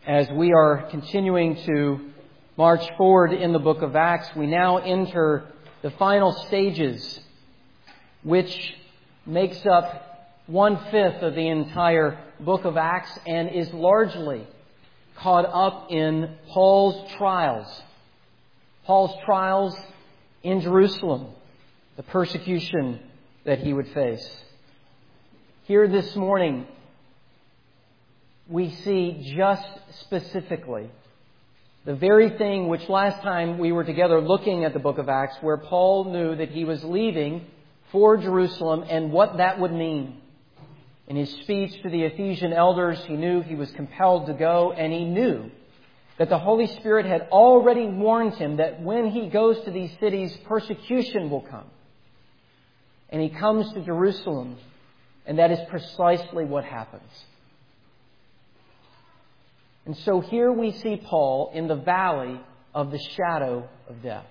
As we are continuing to march forward in the book of Acts, we now enter the final stages, which makes up 1/5 of the entire book of Acts and is largely caught up in Paul's trials. Paul's trials in Jerusalem, the persecution that he would face. Here this morning, we see just specifically the very thing which last time we were together looking at the book of Acts, where Paul knew that he was leaving for Jerusalem and what that would mean. In his speech to the Ephesian elders, he knew he was compelled to go, and he knew that the Holy Spirit had already warned him that when he goes to these cities, persecution will come. And he comes to Jerusalem, and that is precisely what happens. And so here we see Paul in the valley of the shadow of death.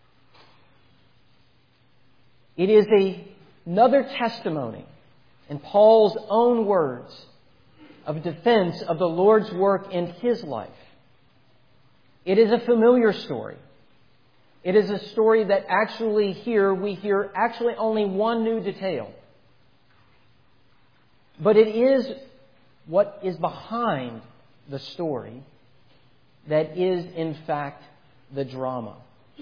It is another testimony in Paul's own words of defense of the Lord's work in his life. It is a familiar story. It is a story that actually here we hear actually only one new detail. But it is what is behind the story that is, in fact, the drama.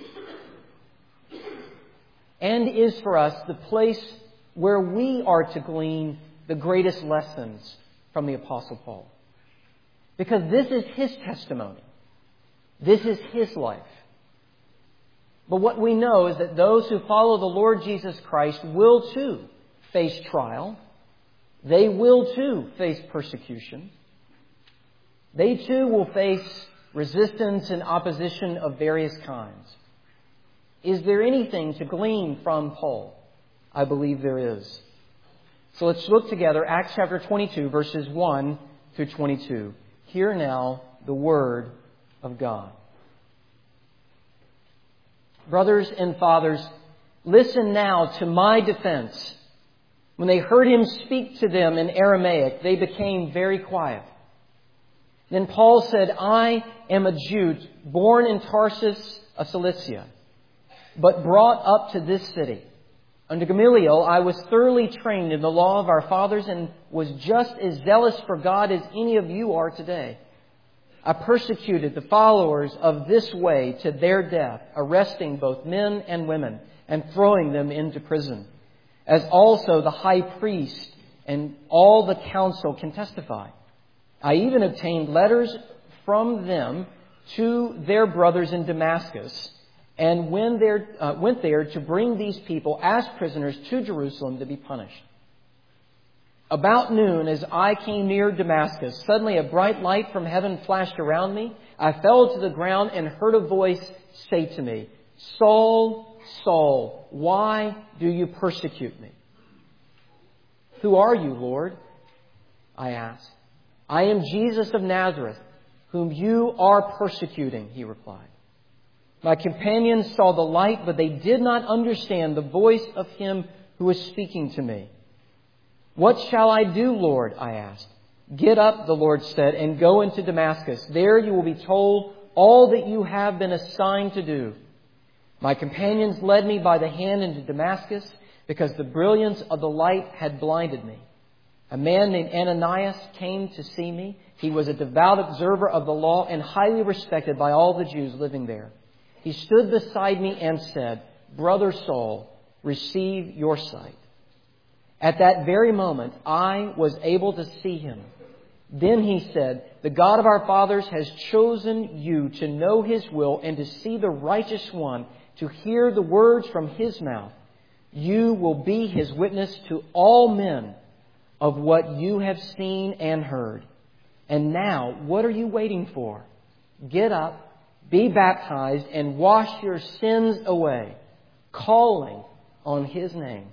And is for us the place where we are to glean the greatest lessons from the Apostle Paul. Because this is his testimony. This is his life. But what we know is that those who follow the Lord Jesus Christ will too face trial. They will too face persecution. They too will face resistance and opposition of various kinds. Is there anything to glean from Paul? I believe there is. So let's look together, Acts chapter 22, verses 1 through 22. Hear now the word of God. Brothers and fathers, listen now to my defense. When they heard him speak to them in Aramaic, they became very quiet. Then Paul said, I am a Jew, born in Tarsus of Cilicia, but brought up to this city. Under Gamaliel, I was thoroughly trained in the law of our fathers and was just as zealous for God as any of you are today. I persecuted the followers of this way to their death, arresting both men and women and throwing them into prison, as also the high priest and all the council can testify. I even obtained letters from them to their brothers in Damascus and went there to bring these people as prisoners to Jerusalem to be punished. About noon, as I came near Damascus, suddenly a bright light from heaven flashed around me. I fell to the ground and heard a voice say to me, Saul, Saul, why do you persecute me? Who are you, Lord? I asked. I am Jesus of Nazareth, whom you are persecuting, he replied. My companions saw the light, but they did not understand the voice of him who was speaking to me. What shall I do, Lord? I asked. Get up, the Lord said, and go into Damascus. There you will be told all that you have been assigned to do. My companions led me by the hand into Damascus because the brilliance of the light had blinded me. A man named Ananias came to see me. He was a devout observer of the law and highly respected by all the Jews living there. He stood beside me and said, Brother Saul, receive your sight. At that very moment, I was able to see him. Then he said, the God of our fathers has chosen you to know his will and to see the righteous one, to hear the words from his mouth. You will be his witness to all men of what you have seen and heard. And now, what are you waiting for? Get up, be baptized, and wash your sins away, calling on his name.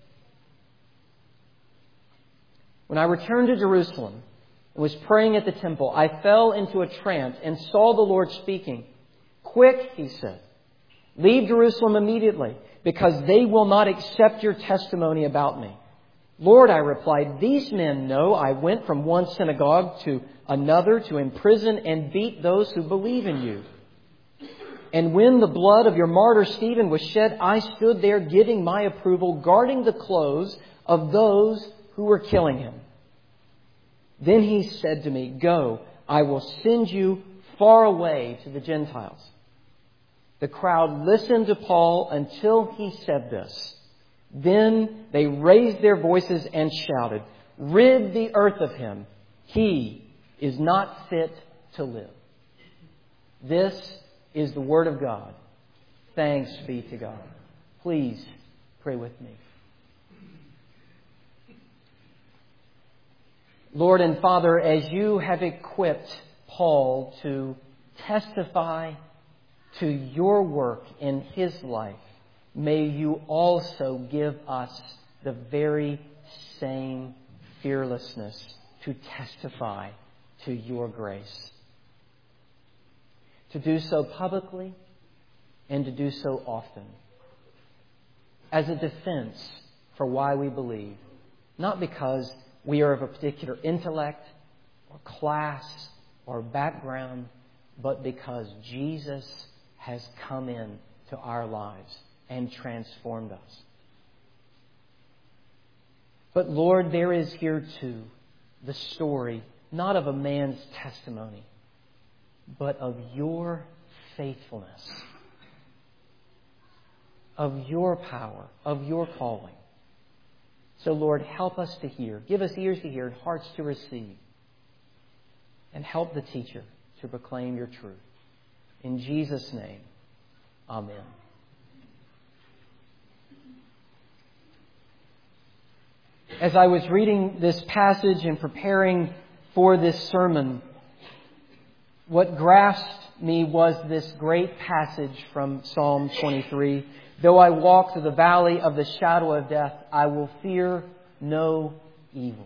When I returned to Jerusalem and was praying at the temple, I fell into a trance and saw the Lord speaking. Quick, he said, leave Jerusalem immediately, because they will not accept your testimony about me. Lord, I replied, these men know I went from one synagogue to another to imprison and beat those who believe in you. And when the blood of your martyr Stephen was shed, I stood there giving my approval, guarding the clothes of those who were killing him. Then he said to me, go, I will send you far away to the Gentiles. The crowd listened to Paul until he said this. Then they raised their voices and shouted, rid the earth of him. He is not fit to live. This is the Word of God. Thanks be to God. Please pray with me. Lord and Father, as you have equipped Paul to testify to your work in his life, may you also give us the very same fearlessness to testify to your grace. To do so publicly and to do so often. As a defense for why we believe. Not because we are of a particular intellect or class or background, but because Jesus has come in to our lives and transformed us. But Lord, there is here too the story, not of a man's testimony, but of your faithfulness, of your power, of your calling. So Lord, help us to hear. Give us ears to hear and hearts to receive. And help the teacher to proclaim your truth. In Jesus' name, amen. As I was reading this passage and preparing for this sermon, what grasped me was this great passage from Psalm 23. Though I walk through the valley of the shadow of death, I will fear no evil.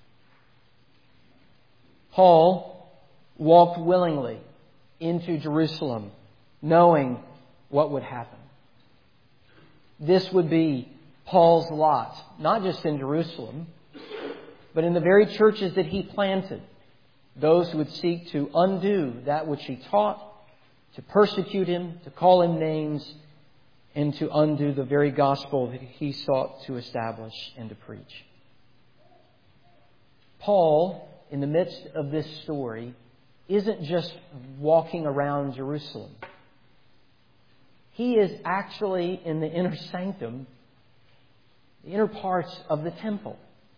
Paul walked willingly into Jerusalem, knowing what would happen. This would be Paul's lot, not just in Jerusalem, but in the very churches that he planted. Those who would seek to undo that which he taught, to persecute him, to call him names, and to undo the very gospel that he sought to establish and to preach. Paul, in the midst of this story, isn't just walking around Jerusalem. He is actually in the inner sanctum, the inner parts of the temple,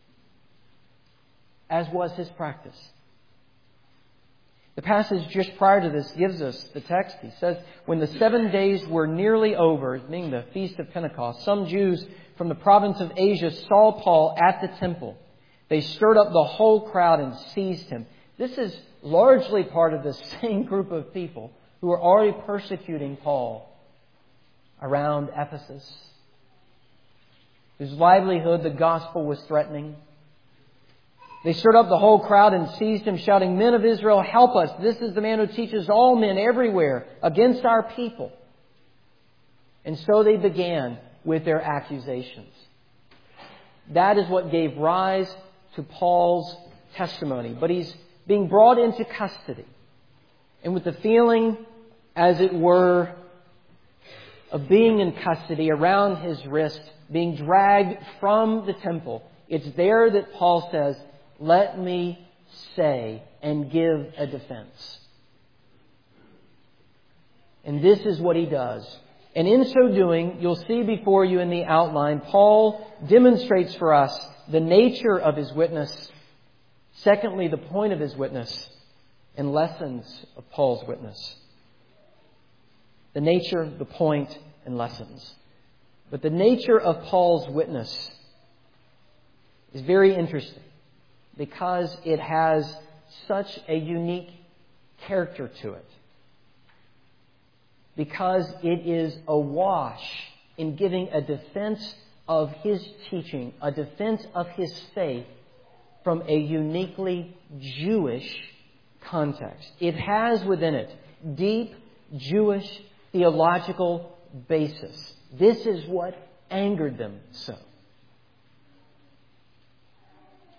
as was his practice. The passage just prior to this gives us the text. He says, when the 7 days were nearly over, being the Feast of Pentecost, some Jews from the province of Asia saw Paul at the temple. They stirred up the whole crowd and seized him. This is largely part of the same group of people who were already persecuting Paul around Ephesus, whose livelihood the gospel was threatening. They stirred up the whole crowd and seized him, shouting, men of Israel, help us. This is the man who teaches all men everywhere against our people. And so they began with their accusations. That is what gave rise to Paul's testimony. But he's being brought into custody. And with the feeling, as it were, of being in custody around his wrist, being dragged from the temple, it's there that Paul says, let me say and give a defense. And this is what he does. And in so doing, you'll see before you in the outline, Paul demonstrates for us the nature of his witness. Secondly, the point of his witness and lessons of Paul's witness. The nature, the point, and lessons. But the nature of Paul's witness is very interesting because it has such a unique character to it. Because it is awash in giving a defense of his teaching, a defense of his faith from a uniquely Jewish context. It has within it deep Jewish theological basis. This is what angered them so.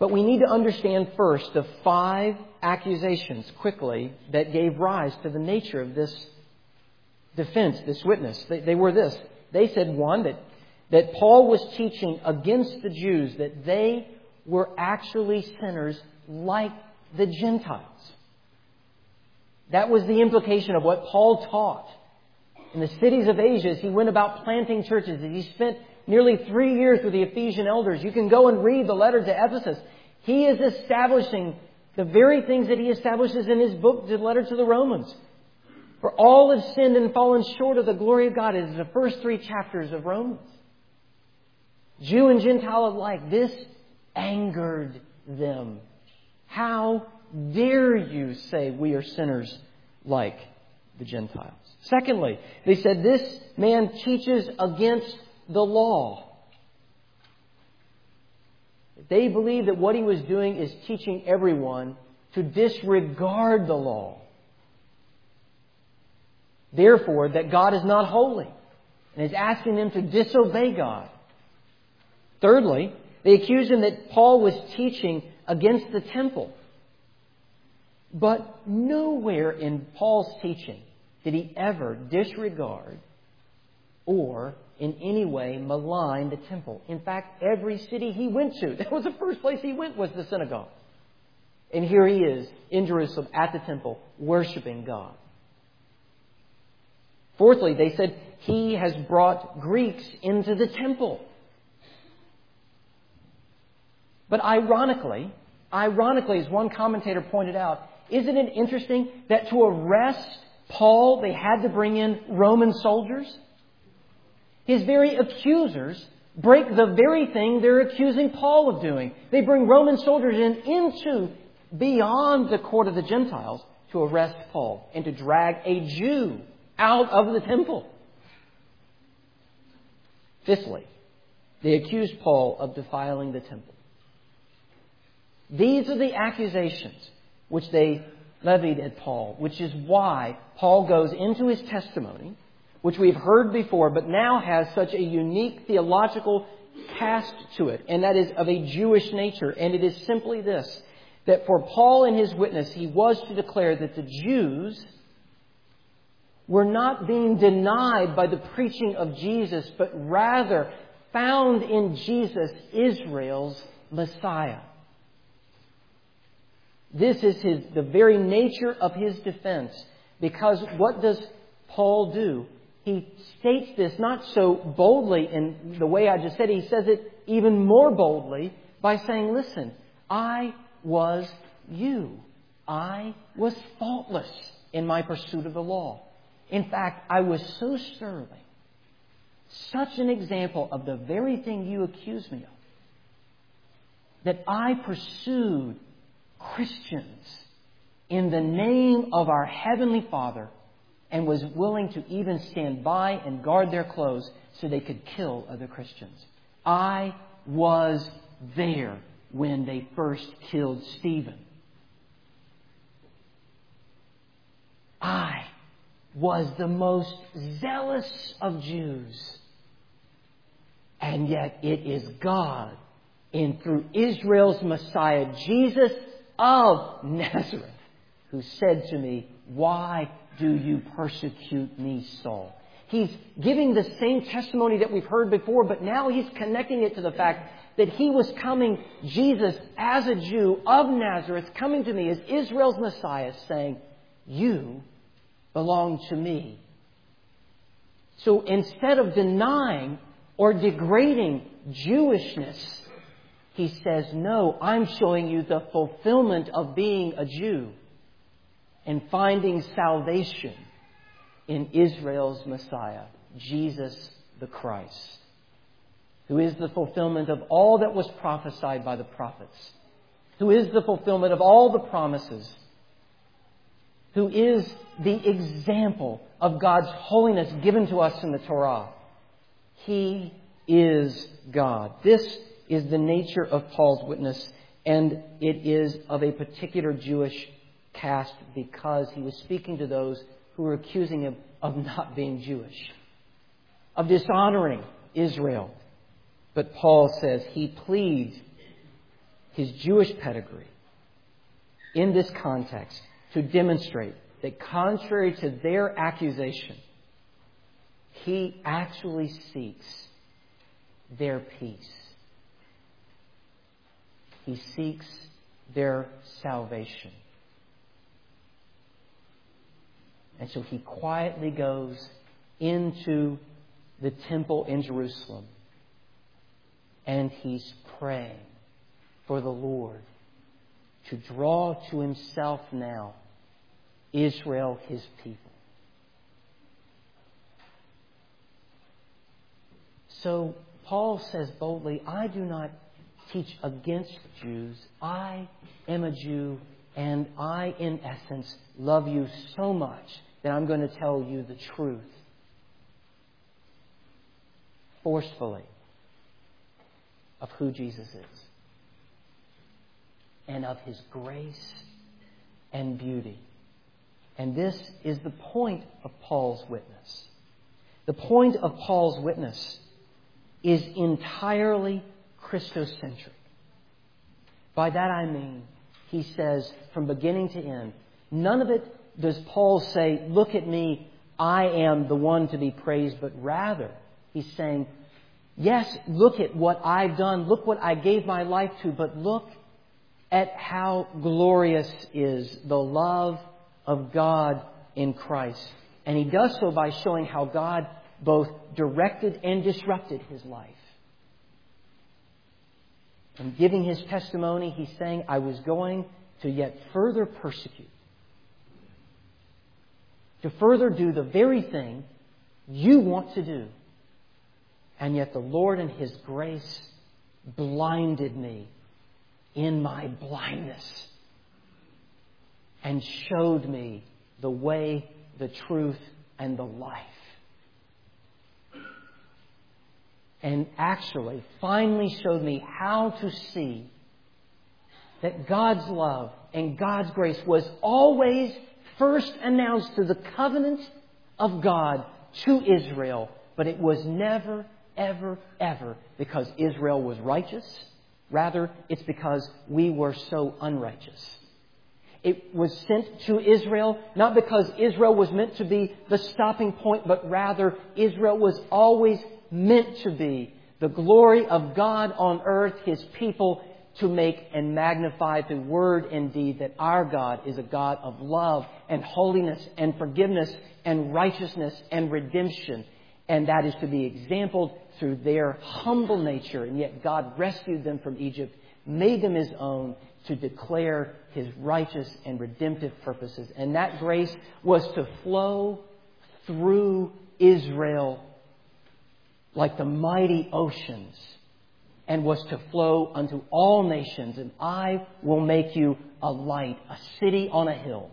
But we need to understand first the 5 accusations quickly that gave rise to the nature of this defense, this witness. They were this. They said, one, that Paul was teaching against the Jews, that they were actually sinners like the Gentiles. That was the implication of what Paul taught in the cities of Asia as he went about planting churches. As he spent nearly 3 years with the Ephesian elders. You can go and read the letter to Ephesus. He is establishing the very things that he establishes in his book, the letter to the Romans. For all have sinned and fallen short of the glory of God. It is the first 3 chapters of Romans. Jew and Gentile alike, this angered them. How dare you say we are sinners like the Gentiles? Secondly, they said this man teaches against the law. They believed that what he was doing is teaching everyone to disregard the law. Therefore, that God is not holy and is asking them to disobey God. Thirdly, they accused him that Paul was teaching against the temple. But nowhere in Paul's teaching did he ever disregard or in any way malign the temple. In fact, every city he went to, that was the first place he went, was the synagogue. And here he is in Jerusalem at the temple worshiping God. Fourthly, they said he has brought Greeks into the temple. But ironically, as one commentator pointed out, isn't it interesting that to arrest Paul, they had to bring in Roman soldiers? His very accusers break the very thing they're accusing Paul of doing. They bring Roman soldiers into beyond the court of the Gentiles to arrest Paul and to drag a Jew out of the temple. Fifthly, they accused Paul of defiling the temple. These are the accusations which they levied at Paul, which is why Paul goes into his testimony, which we've heard before, but now has such a unique theological cast to it, and that is of a Jewish nature. And it is simply this, that for Paul in his witness, he was to declare that the Jews were not being denied by the preaching of Jesus, but rather found in Jesus Israel's Messiah. This is the very nature of his defense. Because what does Paul do? He states this not so boldly in the way I just said. He says it even more boldly by saying, listen, I was you. I was faultless in my pursuit of the law. In fact, I was so sterling, such an example of the very thing you accuse me of, that I pursued Christians in the name of our Heavenly Father and was willing to even stand by and guard their clothes so they could kill other Christians. I was there when they first killed Stephen. I was the most zealous of Jews. And yet it is God, and through Israel's Messiah, Jesus of Nazareth, who said to me, why do you persecute me, Saul? He's giving the same testimony that we've heard before, but now he's connecting it to the fact that he was coming, Jesus as a Jew of Nazareth, coming to me as Israel's Messiah, saying, you belong to me. So instead of denying or degrading Jewishness, he says, no, I'm showing you the fulfillment of being a Jew and finding salvation in Israel's Messiah, Jesus the Christ, who is the fulfillment of all that was prophesied by the prophets, who is the fulfillment of all the promises, who is the example of God's holiness given to us in the Torah. He is God. This is the nature of Paul's witness, and it is of a particular Jewish cast because he was speaking to those who were accusing him of not being Jewish, of dishonoring Israel. But Paul says he pleads his Jewish pedigree in this context to demonstrate that contrary to their accusation, he actually seeks their peace. He seeks their salvation. And so he quietly goes into the temple in Jerusalem and he's praying for the Lord to draw to himself now Israel, his people. So Paul says boldly, I do not teach against Jews. I am a Jew, and I, in essence, love you so much that I'm going to tell you the truth forcefully of who Jesus is and of his grace and beauty. And this is the point of Paul's witness. The point of Paul's witness is entirely Christocentric. By that I mean, he says from beginning to end, none of it does Paul say, look at me, I am the one to be praised, but rather he's saying, yes, look at what I've done, look what I gave my life to, but look at how glorious is the love of God in Christ. And he does so by showing how God both directed and disrupted his life. In giving his testimony, he's saying, I was going to yet further persecute, to further do the very thing you want to do. And yet the Lord in his grace blinded me in my blindness and showed me the way, the truth, and the life. And actually, finally showed me how to see that God's love and God's grace was always first announced through the covenant of God to Israel, but it was never, ever, ever because Israel was righteous. Rather, it's because we were so unrighteous. It was sent to Israel not because Israel was meant to be the stopping point, but rather Israel was always meant to be the glory of God on earth, his people, to make and magnify the word and deed that our God is a God of love and holiness and forgiveness and righteousness and redemption. And that is to be exampled through their humble nature. And yet God rescued them from Egypt, made them his own to declare his righteous and redemptive purposes. And that grace was to flow through Israel like the mighty oceans, and was to flow unto all nations. And I will make you a light, a city on a hill.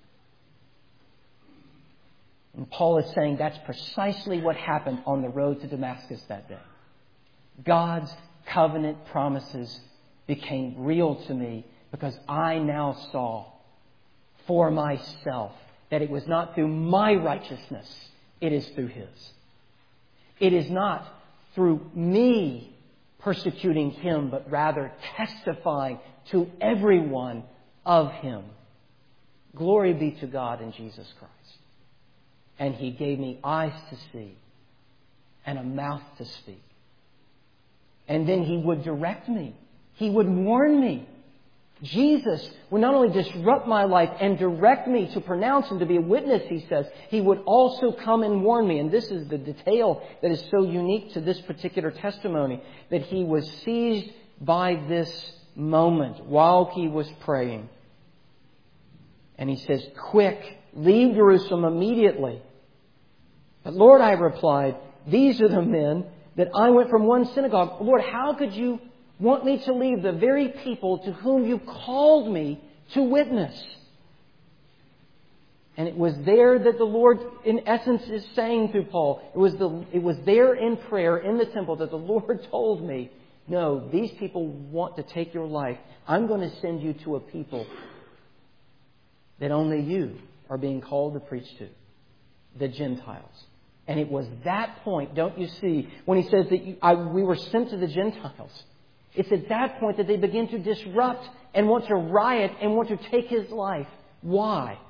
And Paul is saying that's precisely what happened on the road to Damascus that day. God's covenant promises became real to me because I now saw for myself that it was not through my righteousness, it is through his. It is not through me persecuting him, but rather testifying to everyone of him. Glory be to God in Jesus Christ. And he gave me eyes to see and a mouth to speak. And then he would direct me. He would warn me. Jesus would not only disrupt my life and direct me to pronounce and to be a witness, he says, he would also come and warn me. And this is the detail that is so unique to this particular testimony, that he was seized by this moment while he was praying. And he says, quick, leave Jerusalem immediately. But Lord, I replied, these are the men that I went from one synagogue. Lord, how could you want me to leave the very people to whom you called me to witness? And it was there that the Lord, in essence, is saying through Paul, it was there in prayer in the temple that the Lord told me, no, these people want to take your life. I'm going to send you to a people that only you are being called to preach to, the Gentiles. And it was that point, don't you see, when he says that we were sent to the Gentiles. It's at that point that they begin to disrupt and want to riot and want to take His life. Why?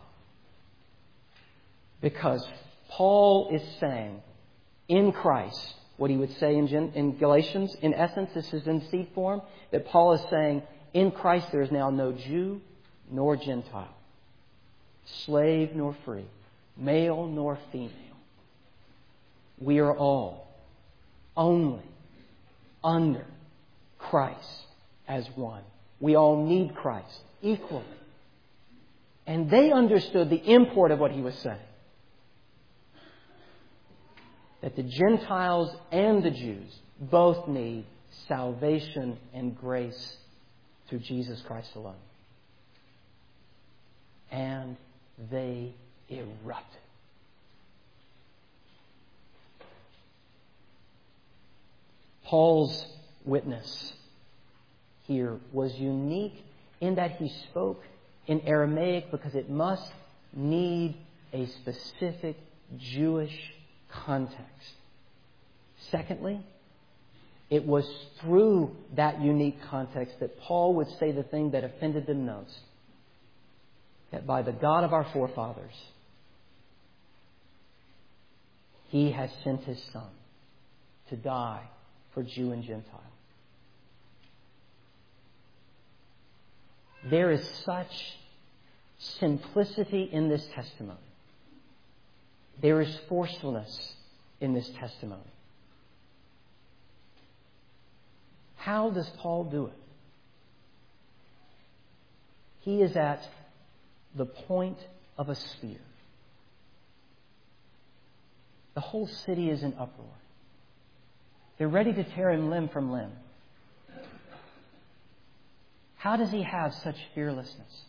Because Paul is saying, in Christ, what he would say in Galatians, in essence, this is in seed form, that Paul is saying, in Christ there is now no Jew nor Gentile, slave nor free, male nor female. We are all only under Christ as one. We all need Christ equally. And they understood the import of what he was saying. That the Gentiles and the Jews both need salvation and grace through Jesus Christ alone. And they erupted. Paul's witness here was unique in that he spoke in Aramaic because it must need a specific Jewish context. Secondly, it was through that unique context that Paul would say the thing that offended them most. That by the God of our forefathers, He has sent His Son to die for Jew and Gentile. There is such simplicity in this testimony. There is forcefulness in this testimony. How does Paul do it? He is at the point of a spear. The whole city is in uproar. They're ready to tear him limb from limb. How does he have such fearlessness?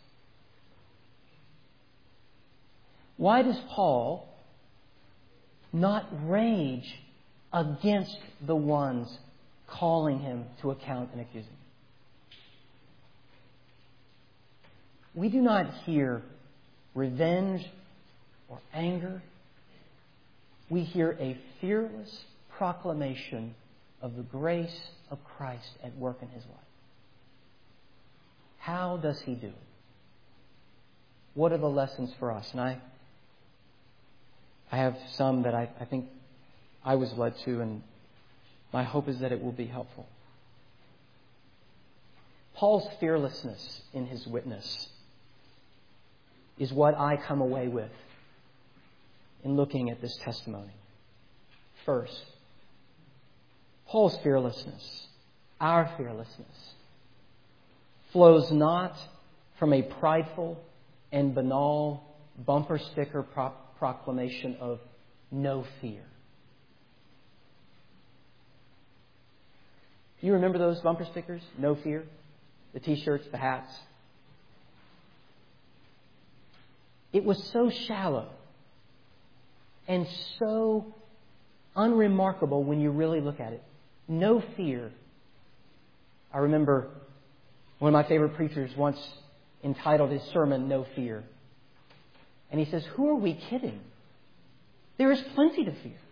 Why does Paul not rage against the ones calling him to account and accusing him? We do not hear revenge or anger. We hear a fearless proclamation of the grace of Christ at work in his life. How does he do it? What are the lessons for us? And I have some that I think I was led to, and my hope is that it will be helpful. Paul's fearlessness in his witness is what I come away with in looking at this testimony. First, Paul's fearlessness, our fearlessness, flows not from a prideful and banal bumper sticker proclamation of no fear. You remember those bumper stickers? No fear? The t-shirts, the hats. It was so shallow and so unremarkable when you really look at it. No fear. I remember one of my favorite preachers once entitled his sermon, No Fear. And he says, who are we kidding? There is plenty to fear.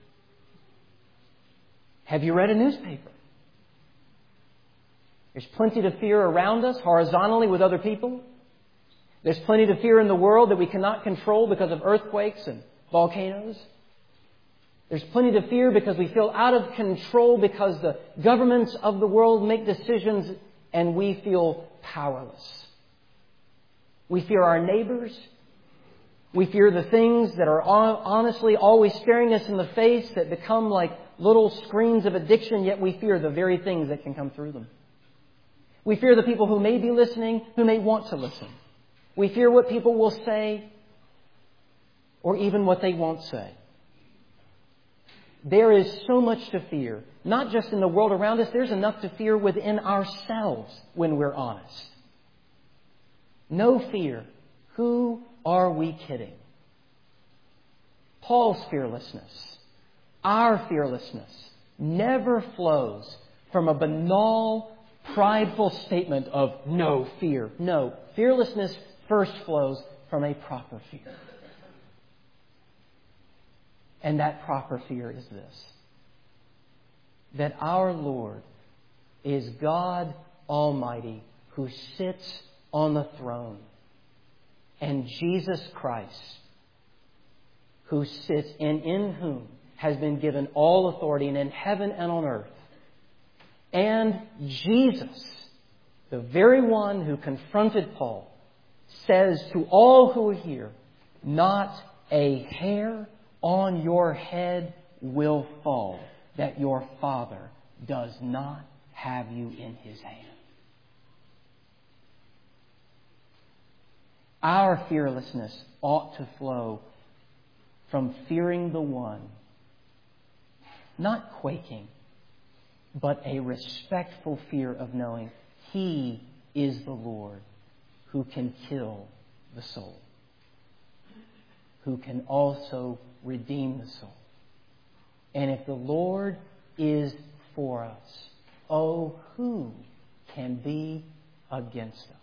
Have you read a newspaper? There's plenty to fear around us, horizontally with other people. There's plenty to fear in the world that we cannot control because of earthquakes and volcanoes. There's plenty to fear because we feel out of control because the governments of the world make decisions and we feel powerless. We fear our neighbors. We fear the things that are honestly always staring us in the face that become like little screens of addiction, yet we fear the very things that can come through them. We fear the people who may be listening, who may want to listen. We fear what people will say or even what they won't say. There is so much to fear, not just in the world around us. There's enough to fear within ourselves when we're honest. No fear. Who are we kidding? Paul's fearlessness, our fearlessness, never flows from a banal, prideful statement of no fear. No, fearlessness first flows from a proper fear. And that proper fear is this: that our Lord is God Almighty who sits on the throne, and Jesus Christ who sits and in whom has been given all authority and in heaven and on earth. And Jesus, the very one who confronted Paul, says to all who are here, not a hair on your head will fall that your Father does not have you in His hand. Our fearlessness ought to flow from fearing the One, not quaking, but a respectful fear of knowing He is the Lord who can kill the soul, who can also redeem the soul. And if the Lord is for us, oh, who can be against us?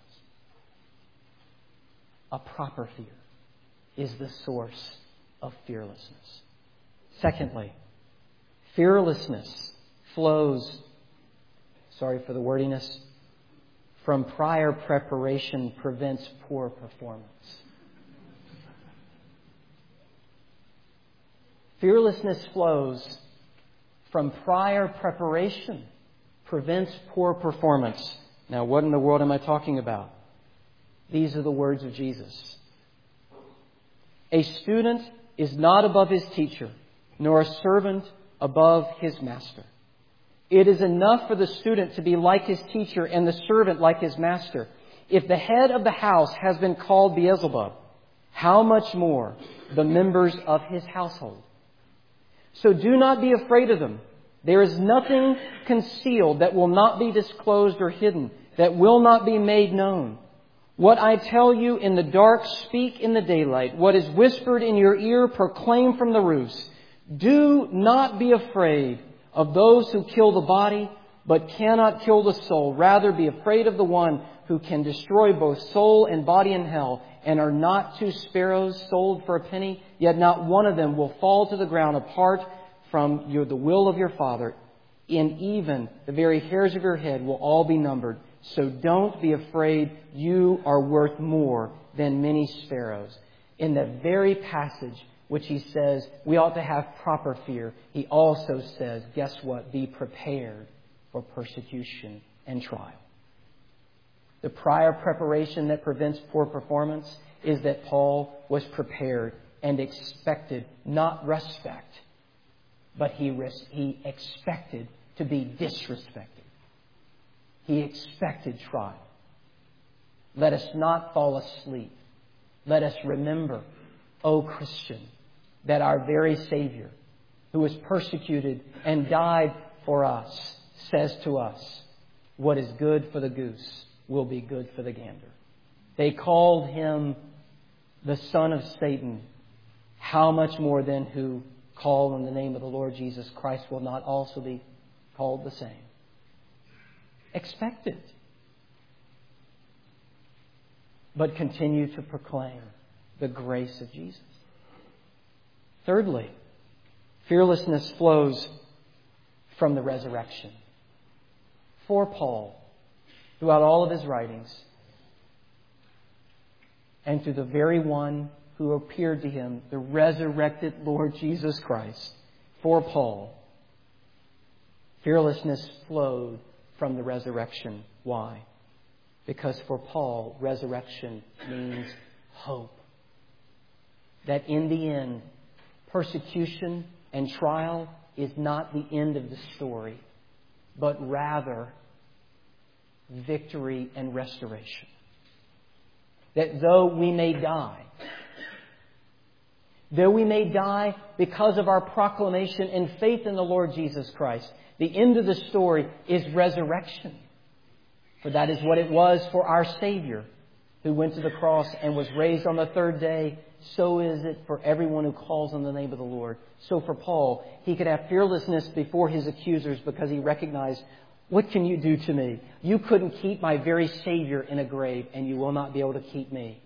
A proper fear is the source of fearlessness. Secondly, fearlessness flows, sorry for the wordiness, from prior preparation prevents poor performance. Fearlessness flows from prior preparation prevents poor performance. Now, what in the world am I talking about? These are the words of Jesus. A student is not above his teacher, nor a servant above his master. It is enough for the student to be like his teacher and the servant like his master. If the head of the house has been called Beelzebub, how much more the members of his household? So do not be afraid of them. There is nothing concealed that will not be disclosed or hidden, that will not be made known. What I tell you in the dark, speak in the daylight. What is whispered in your ear, proclaim from the roofs. Do not be afraid of those who kill the body, but cannot kill the soul. Rather, be afraid of the one who can destroy both soul and body in hell. And are not 2 sparrows sold for a penny? Yet not one of them will fall to the ground apart from the will of your Father. And even the very hairs of your head will all be numbered. So don't be afraid. You are worth more than many sparrows. In the very passage which he says we ought to have proper fear, he also says, guess what? Be prepared for persecution and trial. The prior preparation that prevents poor performance is that Paul was prepared and expected not respect, but he expected to be disrespected. He expected trial. Let us not fall asleep. Let us remember, O Christian, that our very Savior, who was persecuted and died for us, says to us, what is good for the goose will be good for the gander. They called him the son of Satan. How much more then who call on the name of the Lord Jesus Christ will not also be called the same? Expect it. But continue to proclaim the grace of Jesus. Thirdly, fearlessness flows from the resurrection. For Paul, throughout all of his writings, and to the very one who appeared to him, the resurrected Lord Jesus Christ, for Paul, fearlessness flowed from the resurrection. Why? Because for Paul, resurrection means hope. That in the end, persecution and trial is not the end of the story, but rather victory and restoration. That though we may die because of our proclamation and faith in the Lord Jesus Christ, the end of the story is resurrection. For that is what it was for our Savior, who went to the cross and was raised on the third day. So is it for everyone who calls on the name of the Lord. So for Paul, he could have fearlessness before his accusers because he recognized, what can you do to me? You couldn't keep my very Savior in a grave, and you will not be able to keep me.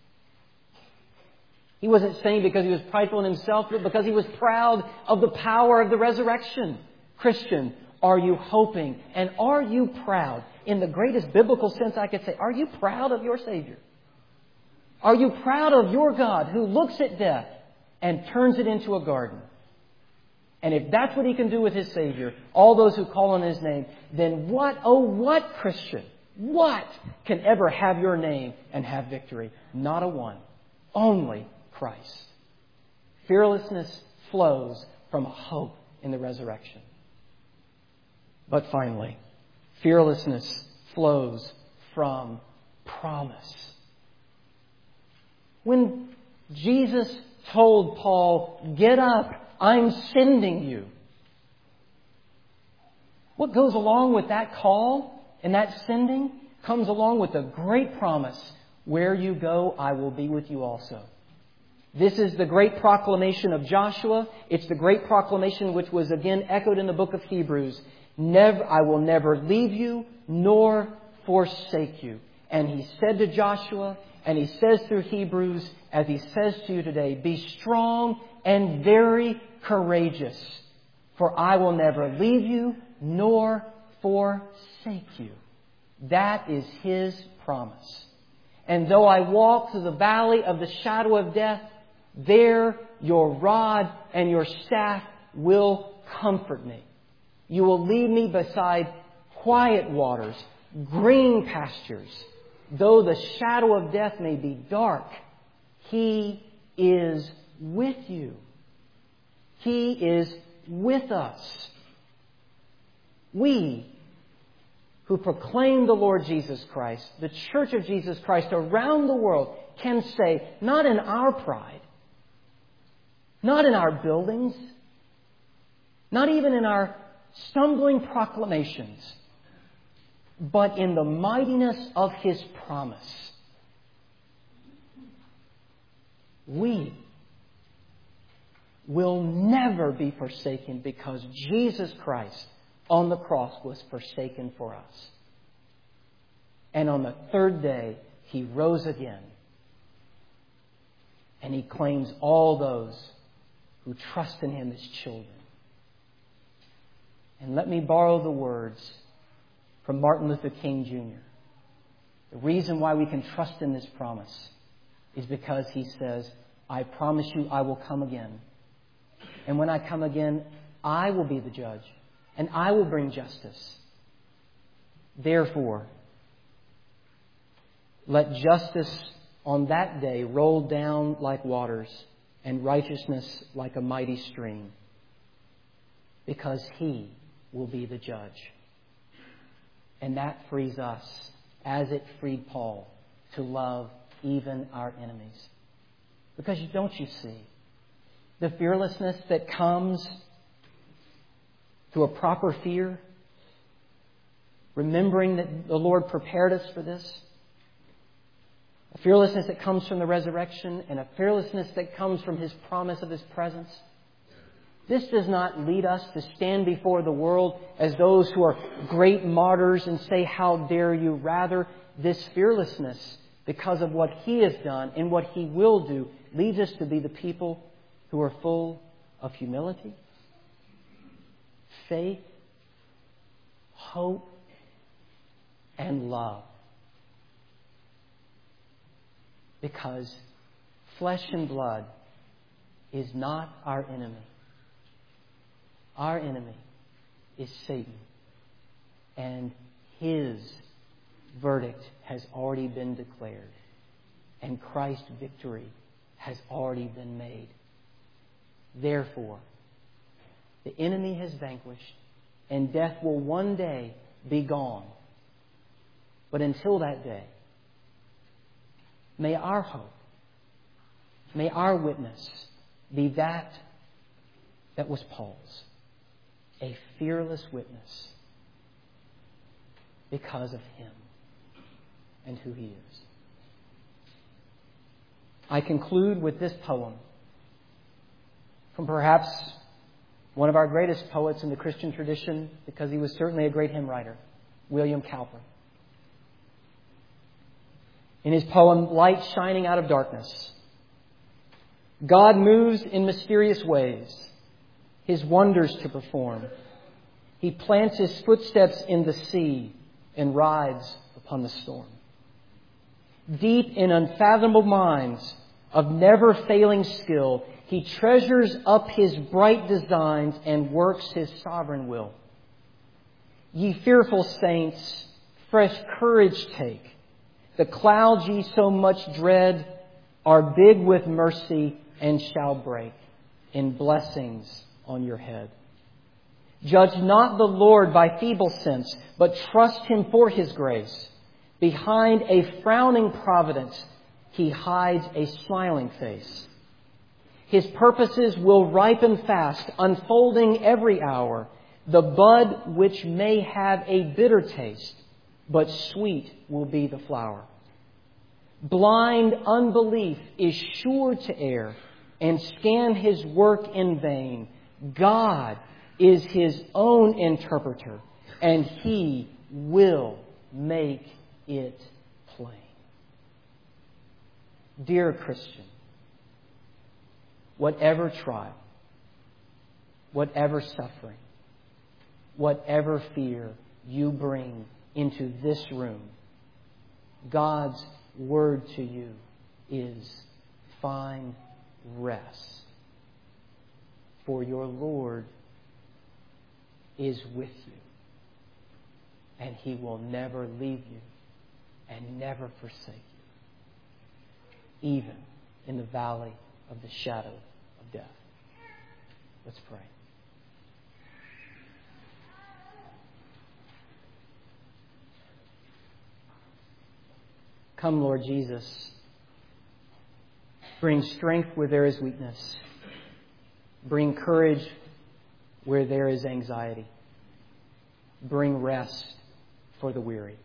He wasn't saying because he was prideful in himself, but because he was proud of the power of the resurrection. Christian, Are you hoping? And are you proud? In the greatest biblical sense I could say, are you proud of your Savior? Are you proud of your God who looks at death and turns it into a garden? And if that's what He can do with His Savior, all those who call on His name, then what, oh what Christian, what can ever have your name and have victory? Not a one. Only Christ. Fearlessness flows from hope in the resurrection. But finally, fearlessness flows from promise. When Jesus told Paul, "Get up, I'm sending you," what goes along with that call and that sending comes along with the great promise, "Where you go, I will be with you also." This is the great proclamation of Joshua. It's the great proclamation which was again echoed in the book of Hebrews. I will never leave you nor forsake you. And He said to Joshua, and He says through Hebrews, as He says to you today, be strong and very courageous, for I will never leave you nor forsake you. That is His promise. And though I walk through the valley of the shadow of death, there your rod and your staff will comfort me. You will lead me beside quiet waters, green pastures. Though the shadow of death may be dark, He is with you. He is with us. We who proclaim the Lord Jesus Christ, the Church of Jesus Christ around the world, can say, not in our pride, not in our buildings, not even in our stumbling proclamations, but in the mightiness of His promise. We will never be forsaken because Jesus Christ on the cross was forsaken for us. And on the third day, He rose again. And He claims all those who trust in Him as children. And let me borrow the words from Martin Luther King Jr. The reason why we can trust in this promise is because he says, I promise you I will come again. And when I come again, I will be the judge. And I will bring justice. Therefore, let justice on that day roll down like waters and righteousness like a mighty stream. Because He will be the judge. And that frees us, as it freed Paul, to love even our enemies. Because don't you see the fearlessness that comes through a proper fear? Remembering that the Lord prepared us for this. A fearlessness that comes from the resurrection and a fearlessness that comes from His promise of His presence. This does not lead us to stand before the world as those who are great martyrs and say, how dare you? Rather, this fearlessness, because of what He has done and what He will do, leads us to be the people who are full of humility, faith, hope, and love. Because flesh and blood is not our enemy. Our enemy is Satan. And his verdict has already been declared. And Christ's victory has already been made. Therefore, the enemy has vanquished, and death will one day be gone. But until that day, may our hope, may our witness be that was Paul's. A fearless witness because of Him and who He is. I conclude with this poem from perhaps one of our greatest poets in the Christian tradition, because he was certainly a great hymn writer, William Cowper. In his poem, Light Shining Out of Darkness, God moves in mysterious ways, His wonders to perform. He plants His footsteps in the sea and rides upon the storm. Deep in unfathomable minds of never-failing skill, He treasures up His bright designs and works His sovereign will. Ye fearful saints, fresh courage take. The clouds ye so much dread are big with mercy and shall break in blessings on your head. Judge not the Lord by feeble sense, but trust Him for His grace. Behind a frowning providence, He hides a smiling face. His purposes will ripen fast, unfolding every hour. The bud which may have a bitter taste, but sweet will be the flower. Blind unbelief is sure to err and scan His work in vain. God is His own interpreter, and He will make it plain. Dear Christian, whatever trial, whatever suffering, whatever fear you bring into this room, God's word to you is find rest. For your Lord is with you, and He will never leave you and never forsake you, even in the valley of the shadow of death. Let's pray. Come, Lord Jesus. Bring strength where there is weakness. Bring courage where there is anxiety. Bring rest for the weary.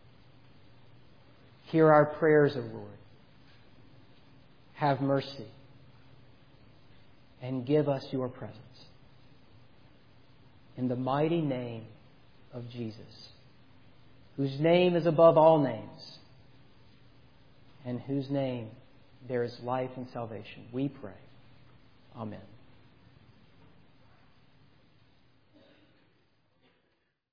Hear our prayers, O Lord. Have mercy and give us your presence. In the mighty name of Jesus, whose name is above all names, and whose name there is life and salvation, we pray. Amen.